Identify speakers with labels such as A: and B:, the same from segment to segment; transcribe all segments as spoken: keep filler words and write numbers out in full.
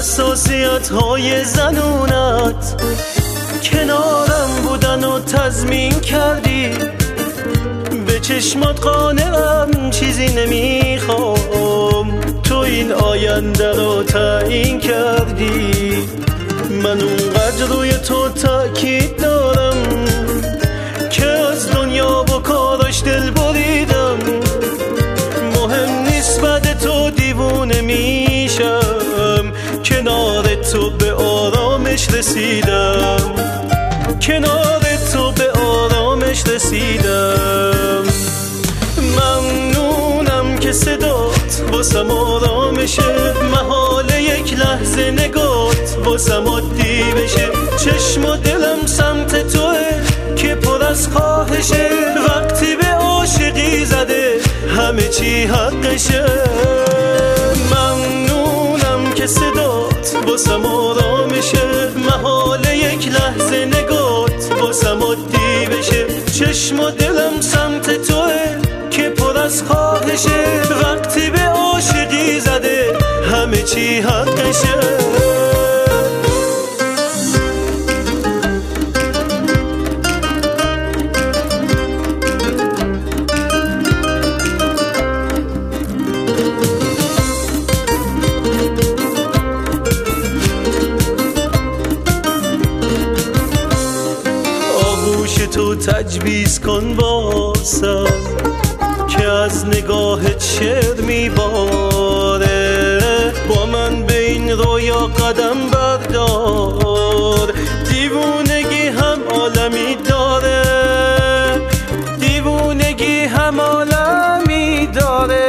A: حساسیت های زنونت کنارم بودن و تضمین کردی، به چشمات قانعم چیزی نمیخوام، تو این آینده رو تعیین کردی. من اونقدر روی تو تأکید دارم که از دنیا با کاراش دل بریدم. مهم نیست بعد تو دیوونه میشم، کنار تو به آرامش رسیدم، کنار تو به آرامش رسیدم. ممنونم که صدات واسم آرامشه، محال یک لحظه نگات واسم عادی بشه. چشم و دلم سمت توه که پر از خواهشه، وقتی به عاشقی زده همه چی حقشه. ممنونم که صدات واسم آرامشه، محال یک لحظه نگات واسم عادی بشه. چشم و دلم سمت توه که پر از خواهشه، وقتی به عاشقی زده همه چی حقشه. تو تجویز کن واسم که از نگاهت شعر میباره، با من به این رویا قدم بردار. دیوونگی هم عالمی داره، دیوونگی هم عالمی داره.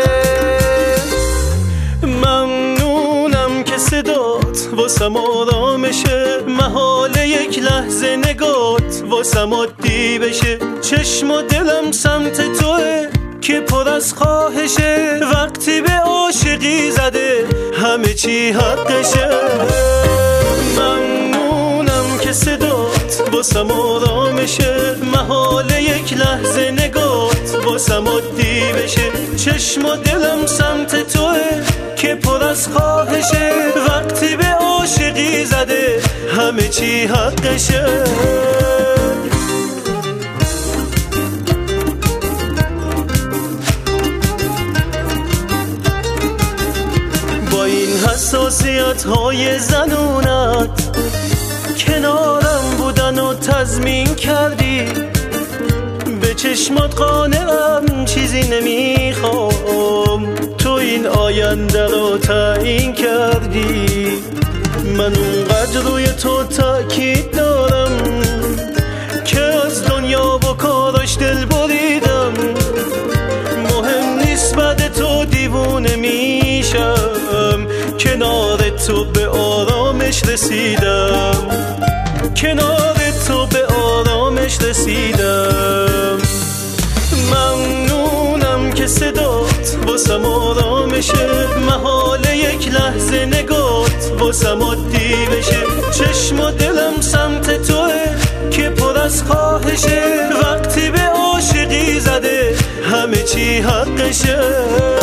A: ممنونم که صدات واسم آرامشه، محال یک لحظه نگات واسم عادی بشه. چشم و دلم سمت توه که پر از خواهشه، وقتی به عاشقی زده همه چی حقشه. ممنونم که صدات واسم آرامشه، محال یک لحظه نگات واسم عادی بشه. چشم و دلم سمت توه که پر از خواهشه، وقتی به عاشقی زده همه چی حقشه. با این حساسیت های زنونت کنارم بودن و تضمین کردی، به چشمات قانعم چیزی نمیخوام، تو این آینده رو تعیین کردی. من اونقدر روی تو تأکید دارم که از دنیا با کاراش دل بریدم. مهم نیست بعد تو دیوونه میشم، کنار تو به آرامش رسیدم، کنار تو به آرامش رسیدم. ممنونم که صدات واسم آرامشه، محال یک لحظه نگات واسم عادی بشه. چشم و دلم سمت توه که پر از خواهشه، وقتی به عاشقی زده همه چی حقشه.